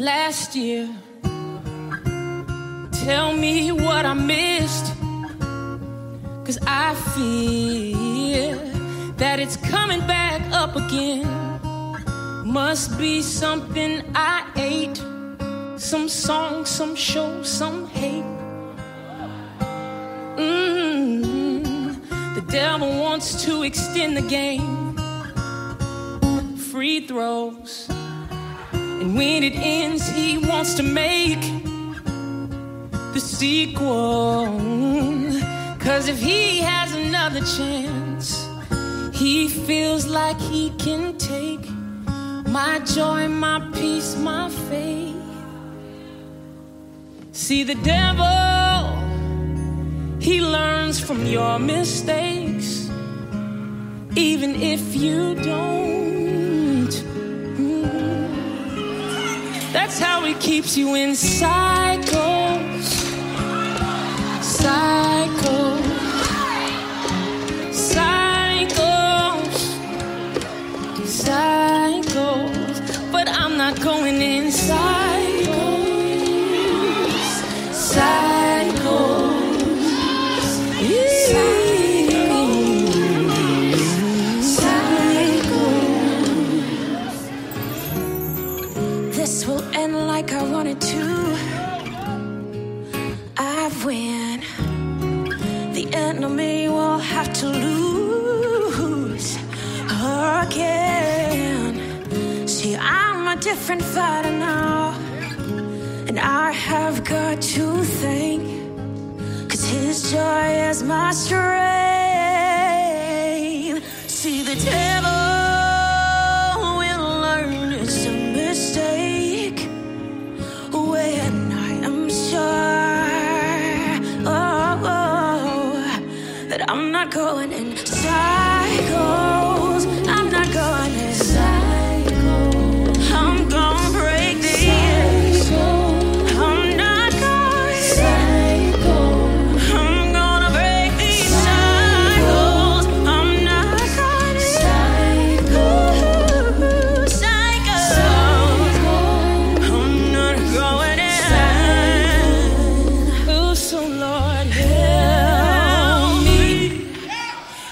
last year. Tell me what I missed, 'cause I fear that it's coming back up again. Must be something I ate, some song, some show, some hate. The devil wants to extend the game. Free throws. And when it ends, he wants to make the sequel. 'Cause if he has another chance, he feels like he can take my joy, my peace, my faith. See, the devil, he learns from your mistakes, even if you don't. That's how he keeps you in cycles. Cycles. Cycles. Cycles. But I'm not going in cycles. Cycles. This will end like I wanted to. I win. The enemy will have to lose again. See, I'm a different fighter now, and I have got to thank, 'cause his joy is my strength. See, the devil will learn it's a mistake when I am sure that I'm not going in cycles. I'm not going in cycles. I'm gonna break these. I'm not going cycles. I'm gonna break these cycles. I'm not going cycles. Cycles. I'm not going in. Oh, so Lord, help me.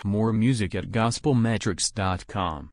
More music at gospelmetrics.com.